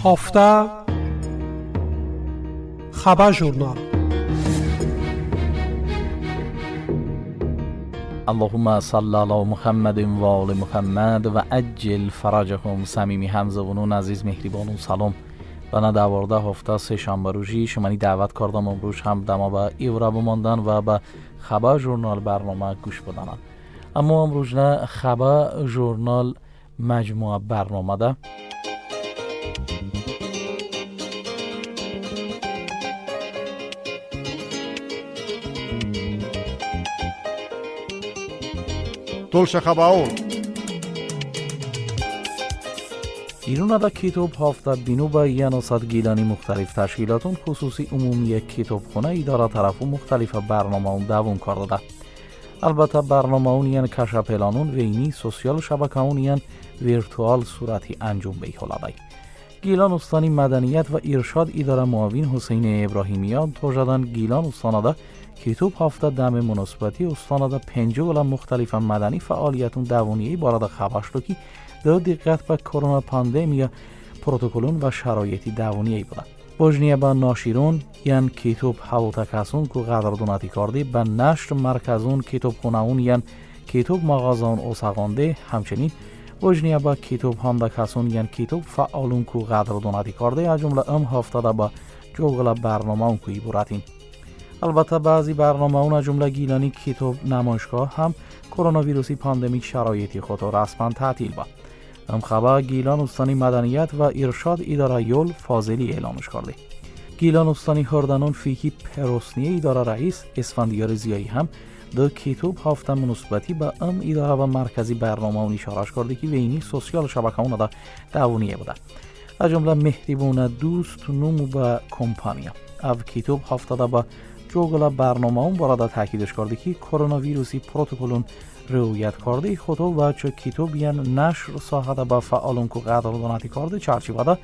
هفته خبر ژورنال. اللهم صل علی محمد و آل محمد و عجل فرجهم. صمیمی همزبانان عزیز مهربانان سلام. بنا 12 هفته سه شنبه روزی شمانی دعوت کردم امروز هم دما به ایورا بماندن و به خبر ژورنال برنامه گوش بدانند. اما امروز نه خبر ژورنال مجموعه برنامه ده. تولش خباون ایران دا کتاب هفته بینو با 100 گیلانی مختلف تشکیلاتون خصوصی عمومی کتابخانه اداره طرفو مختلف برنامه اون دوون کرده. البته برنامه اون یعنی کشف اعلانون وینی سوسیال شبکه اون یعنی ویرتوال صورتی انجام بیهولده. گیلان استانی مدنیت و ارشاد اداره معاون حسین ابراهیمیان توجدن گیلان استاناده کتاب هفته دم مناسبتی استاناده 50 مختلف مدنی فعالیتون دوونیه بارد خبرشتو که در دقت به کرونا پاندمیا پروتکلون و شرایطی دوونیه بوده. بوجنیه با ناشیرون یعنی کتاب حواتا کسون که قدردوناتی کرده به نشر مرکزون کتاب خونهون یعنی کتاب مغازان اوساقانده. همچنین بوجنیه با کتاب هانده کسون یعنی کتاب فعالون که قدردوناتی کرده از جمله هفته دا با جوگل برنامه اون که ایبورتین. البته بعضی برنامه اون از جمله گیلانی کتاب نمایشگاه هم کرونا ویروسی پاندمیک شرایطی خود را رسما تعطیل با. خبر گیلان استانی مدنیت و ارشاد اداره یول فاضلی اعلامش کرده. گیلان استانی هردانون فیکی پروسنی اداره رئیس اسفندیار زیایی هم در کتاب هفته مناسبتی به اداره و مرکزی برنامه اون اشارش کرده که وینی سوسیال شبکه اون دا دوونیه بوده. از جمله مهربون دوست نومو با کمپانیا او کتاب هفته دا با جوگل برنامه اون بارد تاکیدش کرده که کرونا ویروسی پروتکلون رعایت کرده خودو و چه کتاب یعنی نشر ساحه با فعالون که قدردانتی کرده چارچوبه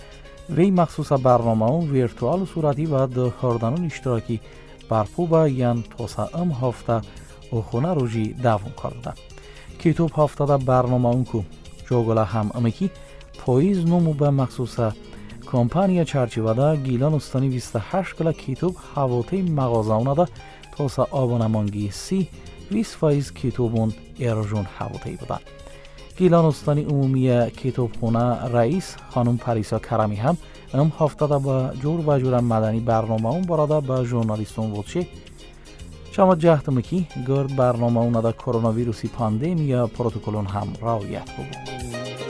وی مخصوص برنامه اون ویرتوال صورتی و ده هردانون اشتراکی برپو با یعنی توسعه هفته و خونه روژی دوون کرده. کتاب هفته دا برنامه اون که جوگل هم امکی پاییز نمو به مخصوص کمپانیا چارچوبه گیلان استانی 28 کتاب حواته مغازه دا توسعه آبونمانگی 20% کتابون ارجون حواته بودن. گیلان استانی عمومی کتابخانه رئیس خانم پریسا کرمی هم هفته دا با جور و جور مدنی برنامه اون براده با ژورنالیستون وچه شما جهتم کی گرد برنامه اون دا کرونا ویروسی پاندمیا پروتکلون هم رعایت بود.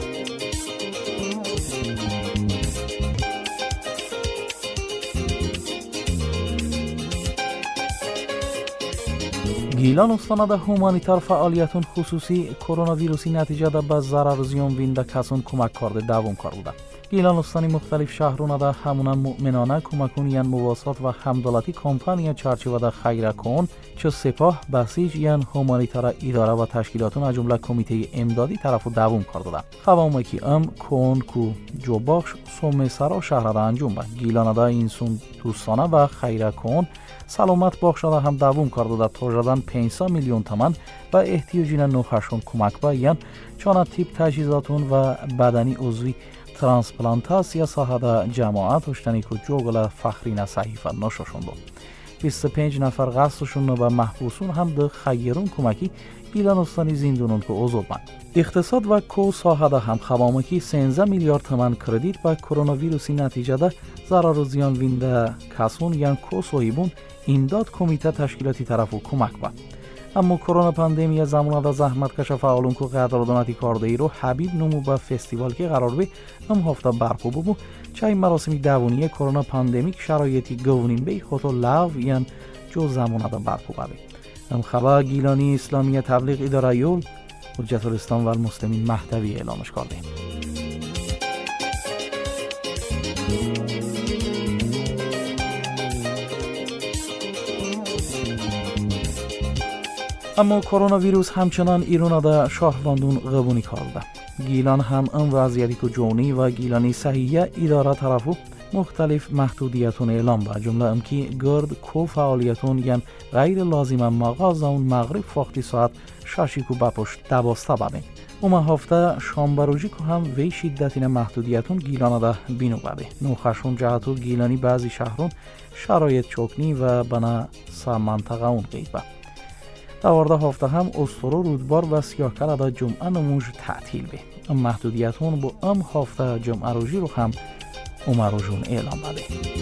گیلان استاناده هومانیتار فعالیتون خصوصی کرونا ویروسی نتیجه ده به ضرر زیان وینده کسان کمک کرده دوام کرده. گیلان استانی مختلف شهرونه ده همون مؤمنانه کمکون یعنی مواسات و همدولتی کمپانیا چارچوبه ده خیره کن چه سپاه بسیج یعنی هومانیتار اداره و تشکیلاتون از جمله کمیته امدادی طرفو دوام کرده. خواهم که کون کو جو بخش سوم سرا شهر ده انجام به گیلان ده اینسون دوستانه و خیره کن سلامت بخشده هم دوام کرده تا جدن 500 میلیون تومان و احتیاجین نوخشون کمک با یعنی چون تیپ تجهیزاتون و بدنی عضوی ترانسپلانتاسیا ساحه جماعت اشتنی که جوگل فخرین صحیفه نشوشون دو. 25 نفر قصدشون و محبوسون هم ده خیرون کمکی گیلان استانی زندونون که اوزود من. اقتصاد و کو ساحه هم خوامکی 13 میلیارد تومان کردیت با کرونا ویروسی نتیجه ده ضرر و زیان وینده کسون یعنی کو صاحبون امداد کمیته تشکیلاتی طرفو کمک با. اما کرونا پاندمیا زمان دا زحمت کش فعالون که قدردانتی کرده ای رو حبیب نمو با فستیوال که قرار به هفته برپو ببو چای مراسمی دوونیه کرونا پاندمیک شرایطی گونین به خودو لو یعنی جو زمان دا برپو ببی. خبر گیلانی اسلامی تبلیغ اداره یول حجت الاسلام و المسلمین مهدوی اعلامش کرده. اما کرونا ویروس همچنان ایران دا شاهواندون قبونی کرده. گیلان هم وضعیتی که جونی و گیلانی صحیحه اداره طرفو مختلف محدودیتون اعلام با جمله که گرد کو فعالیتون یعنی غیر لازم مغازه اون مغرب وقتی ساعت شاشیکو بپوش دباسته ببین. اوما هفته شامبروجی که هم وی شدتین محدودیتون گیلانه ده بینو ببی. نوخشون جهتو گیلانی بعضی شهرون شرایط چوکنی و بنا سا منطقه اون قیبه. دوارده هفته هم استرو رودبار و سیاکل ده جمعه نموش تعطیل بی. محدودیتون با هفته جمعه روژی رو هم اوما روژون اعلام ببی.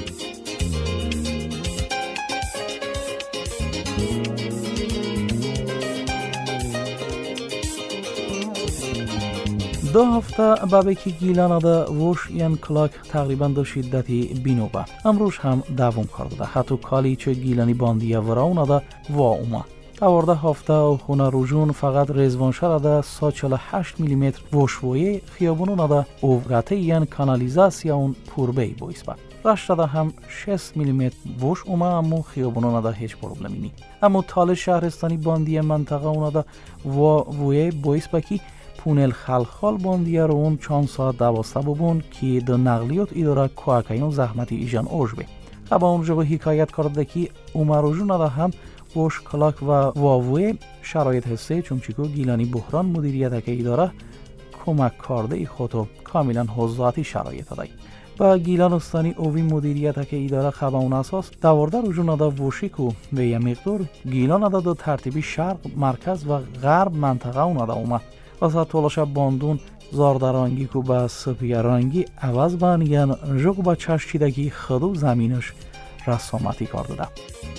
دو هفته بابی که گیلانه ده وش یان کلاک تقریبا دو شدتی بینو با. امروز هم دوام کرده. حتی کالی چه گیلانی باندیه وراونه ده وا اوما. دوارده هفته و خونه روژون فقط رزوانشر ده 148 میلیمتر وشویه خیابونونه ده اوغته یان کانالیزاسیون پوربی بویس با. رشته ده هم 6 میلیمتر وش اوما امو خیابونونه ده هیچ پروبلمی نی. امو تال شهرستانی باندیه منطقه اونه ده وویه بویس با کی پونل خلخال باندیه رو اون چند ساعت دواسته ببون که در نقلیات ایداره کوکایون زحمتی ایجان اوش بی. خبا اونجا حکایت کرده که اومروژون ده هم وش کلاک و واوی شرایط حسه چونچیکو گیلانی بحران مدیریت که ایداره کمک کرده خودو کاملا حضاتی شرایط ده. با گیلانستانی اوی مدیریت که ایداره خبا اون اساس دوارده روژون ده وشیکو به یه مقدار گیلان ده دو ترتیبی شرق، مرکز و غرب منطقه اون ده اومد. واسه طولش باندون زاردرانگی که با سپیرانگی عوض بان یان جوگ با چشچیدگی خدو زمینش رسامتی کرده ده.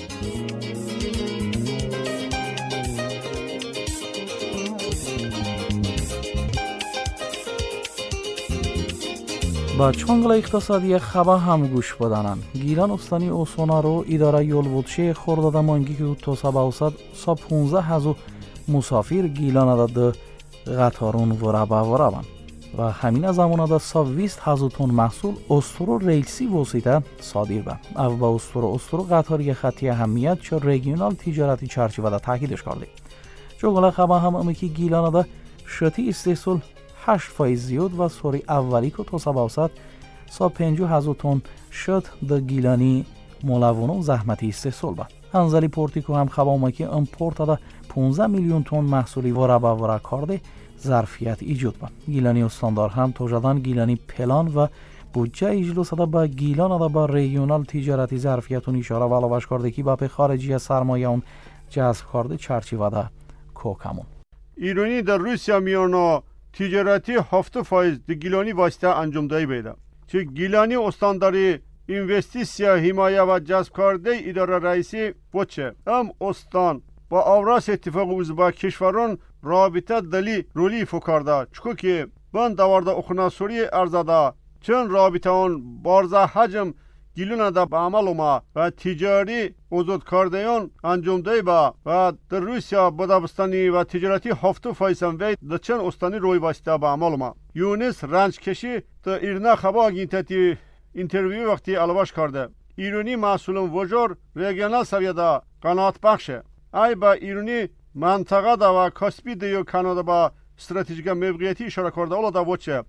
با چانگل اقتصادی خبا هم گوش بدانن. گیلان استانی اوسونا رو اداره یول بودشه خورداده مانگی که تو سبا اوسد سا 15,000 مسافر گیلان ده قطارون ورابن و همین از زمانه ده سا 20,000 تن محصول استرو ریلسی وسیطه صادر به. او با استرو قطاری خطی اهمیت چه ریگیونال تجارتی چرچیوه ده تاکیدش کرده. جوگل خبا هم امیکی گیلان ده شتی استحصال 8% زیاد و سوری اولی که تو سبا اوسد سا 50,000 تن شد ده گیلانی مولوانو زحمتی استحصال به. انزلی پورتیکو هم خبا اومکی امپورت ده 15 میلیون تن محصولی ورا کرده ظرفیت ایجاد با. گیلانی استاندار هم توجدان گیلانی پلان و بودجه اجلوس ده با گیلان ده با ریونال تجارتی ظرفیتون اشاره و علاوش کرده که با به خارجی سرمایه اون جذب کرده چرچیوه ده کوکمون. ایرانی در روسیه میانا تجارتی 7% ده گیلانی واسطه انجام دهی بیده. چه گیلانی استانداری اینوستیسیا حمایه و جذب کرده اداره رئیسی بوچه هم استان با آوراس اتفاق اوزبا کشوران رابطه دلی رولی فکرده چکو که بند دوارده اخناسوری ارزده چون رابطه آن بارزه حجم گیلون ده به عمل اومه و تجاری اوزود کردهان انجام ده با و در روسیا بدبستانی و تجارتی 7% وید در چند استانی روی واسطه به عمل اومه. یونس رنج کشی در ایرنا خبا اگینتتی اینترویو وقتی علاوش کرده ایرانی محصولون وجور ریگیونال سویده قناعت بخشه. ای با ایرانی منطقه ده و کاسپی ده و کانادا با استراتژیک موقعیتی اشاره کرده اولا ده وچه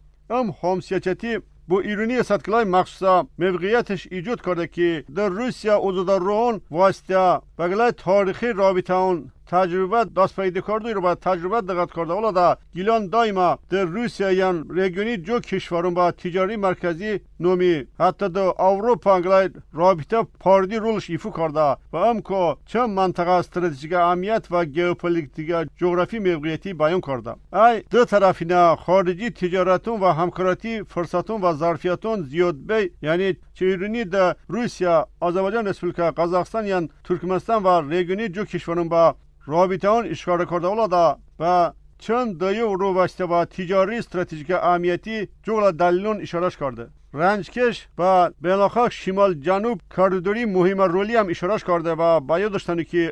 همسیاچتی با ایرانی سطکلای مخصوصا موقعیتش ایجاد کرده که در روسیا اوزودار روان واسطه بگلای تاریخی رابطه اون تجربه دست پیدا کرده رو با تجربه دقت کرده اولا ده گیلان دایما در روسیا یان ریگیونی جو کشورون با تجاری مرکزی نومی حتی در اروپا انگلای رابطه پاردی رولش ایفو کرده و امکو چند منطقه استراتژیک اهمیت و ژئوپلیتیک جغرافی موقعیتی بیان کرده. ای دو طرفینه خارجی تجارتون و همکاری فرصتون و ظرفیتون زیاد بی یعنی چیرونی در روسیا، آذربایجان رسپوبلیکا، قزاقستان یان ترکمنستان و ریگیونی جو کشورون با رابطه آن اشاره کرده اولا و چند دایو رو واسطه با تجاری استراتژیک اهمیتی جولا دلیلون اشارهش کرده. رنجکش و بیناخاک شمال جنوب کاریدوری مهم رولی هم اشارهش کرده و باید داشتن که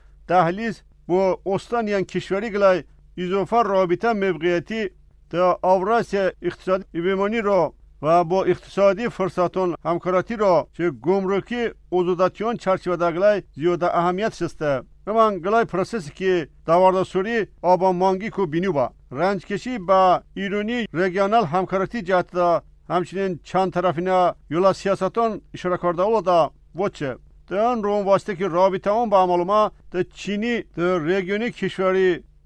دهلیز با استان یان کشوری گلای اضافه رابطه موقعیتی در آوراسیا اقتصادی ایبمانی رو و با اقتصادی فرصتون همکاراتی رو چه گمرکی اوزوداتیون چرچیوه دگلای زیاده اهمیت شسته. همان گلای پروسسی که دوارده سوری آبا مانگی کو بینو با رنج کشی با ایرانی ریگیونال همکاراتی جهت دا همچنین چند طرفینه یولا سیاستون اشاره کرده اولا دا وچه دان روم واسطه که رابطه اون با معلومه دا چینی دا ریگیونی کشوری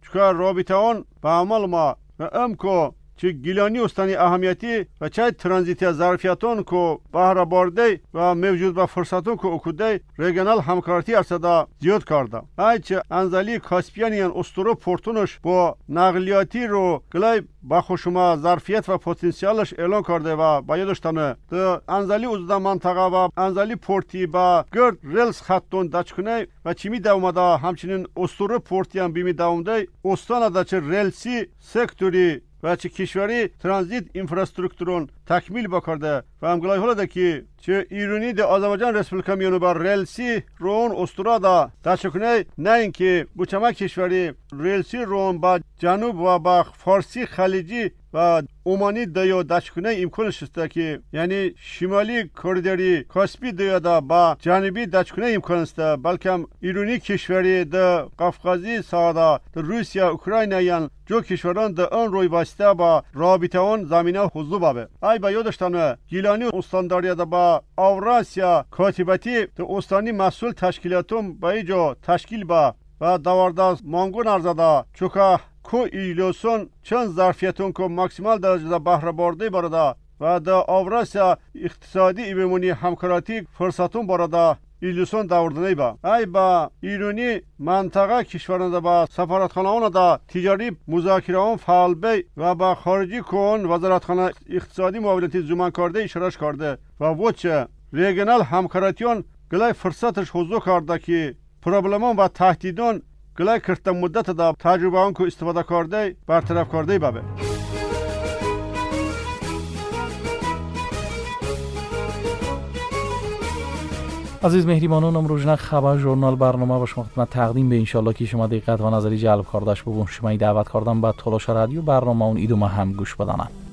چکار رابطه آن به عمل ما و امکو چه گیلانی استانی اهمیتی و چه ترانزیتی ظرفیتون کو بهره برده و موجود به فرصتون کو اکوده ریجنال همکاری ارصدا زیاد کرده. ایچه انزلی کاسپیانیان اسطوره پورتونش با نقلیاتی رو گلای با خوشما ظرفیت و پتانسیلش اعلان کرده و باید داشتنه ده انزلی اوزده منطقه و انزلی پورتی با گرد ریلز خطون دچکنه و چیمی دومده همچنین اسطوره پورتی هم بیمی دومده استان ده چه ریلسی سکتوری و چه کشوری ترانزیت اینفراستراکتورون تکمیل بکرده و هم گلای حالا که چه ایرانی ده آذربایجان رسپوبلیکا میانو بر ریلسی رون استورا دا دچکنه نه اینکه بوچما کشوری ریلسی رون با جنوب و با فارسی خلیجی و عمانی دایو دچکنه امکانش است که یعنی شمالی کوریدوری کاسپی دایو دا با جنوبی دچکنه امکان است بلکه ایرانی کشوری ده قفقازی ساده ده روسیا اوکراینا یان جو کشوران ده آن روی واسطه با رابطه آن زمینه حضور بابه ای با یادشتانه گیلانی استانداری ده با اوراسیا کاتباتی ده استانی مسئول تشکیلاتون با ایجا تشکیل با و دوارداز مانگون ارزاده چوکا کو ایلوسون چند ظرفیتون که ماکسیمال درجه بهره برده برده و در اوراسیا اقتصادی ایبمونی همکاراتی فرصتون برده ایلوسون داوردنی با ای با ایرانی منطقه کشورنده با سفارتخانه اون دا تجاری مذاکره اون فعال بی و با خارجی کن وزارتخانه اقتصادی معاونتی زمان کرده اشارش کرده و وچه ریجنال همکاراتیون گلای فرصتش حضور کرده که پروبلمان و تهدیدان گلای کرده مدت دا تجربه آن که استفاده کرده برطرف کرده بابه. عزیز مهریبانان امروز خبر ژورنال برنامه با شما خدمت تقدیم به انشالله که شما دقت و نظری جلب کردش ببون شما دعوت کردم به تلاش رادیو برنامه اون ایدو ما هم گوش بدانم.